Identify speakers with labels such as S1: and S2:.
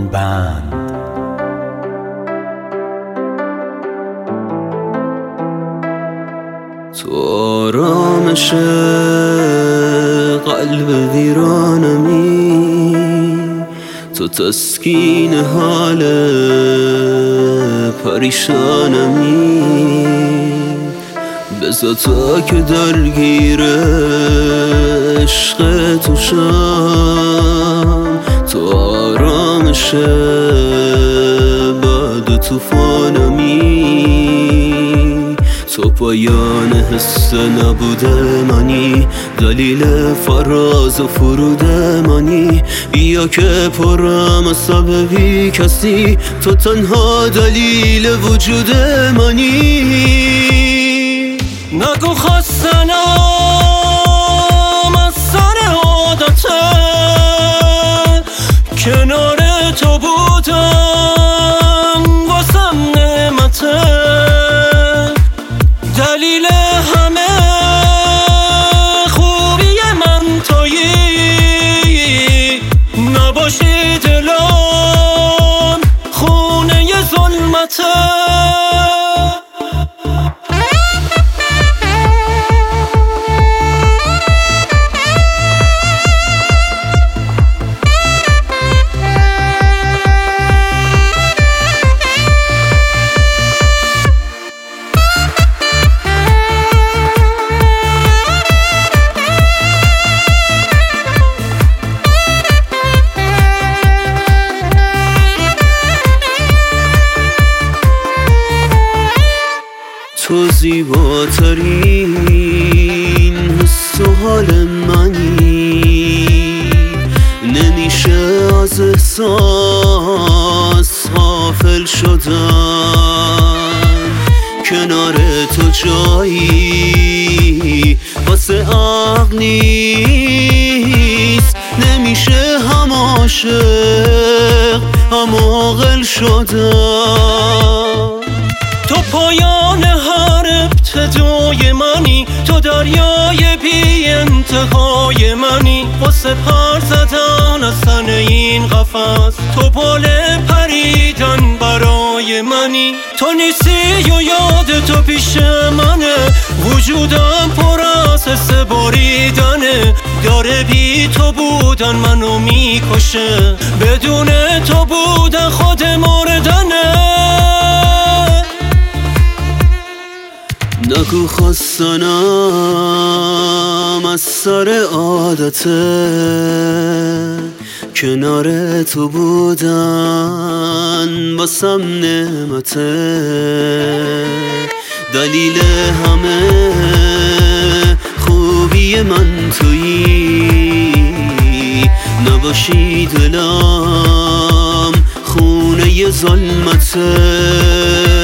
S1: بند.
S2: تو آرامش قلب ویرانمی، تو تسکین حال پریشانمی، بذار تا که درگیر عشق تو شم، تو آرامش بعد طوفانمی، تو پایان حس نبوده منی، دلیل فراز و فرود منی، بیا که پرم از بی کسی، تو تنها دلیل وجود منی. نگو خستنم از سر عادته، کنار تو بودم واسم نعمته، دلیل همه خوبی من تویی، نباشی دلم خونه ظلمته. تو زیباترین حس و حال منی، نمیشه از احساس غافل شدن، کنار تو جایی واسه عقل نیست، نمیشه هم عاشق هم عاقل شدن. تو پایان هر ابتدای منی، تو دریای بی انتهای منی، واسه پر زدن از تن این قفس، تو بال پریدن برای منی. تو نیستی و یاد تو پیش منه، وجودم پر از حس بریدنه، داره بی تو بودن منو میکشه، بدون تو بودن خود مردنه. نگو خستنم از سر عادته، کنار تو بودن واسم نعمته، دلیل همه خوبی من تویی، نباشی دلم خونه ظلمته.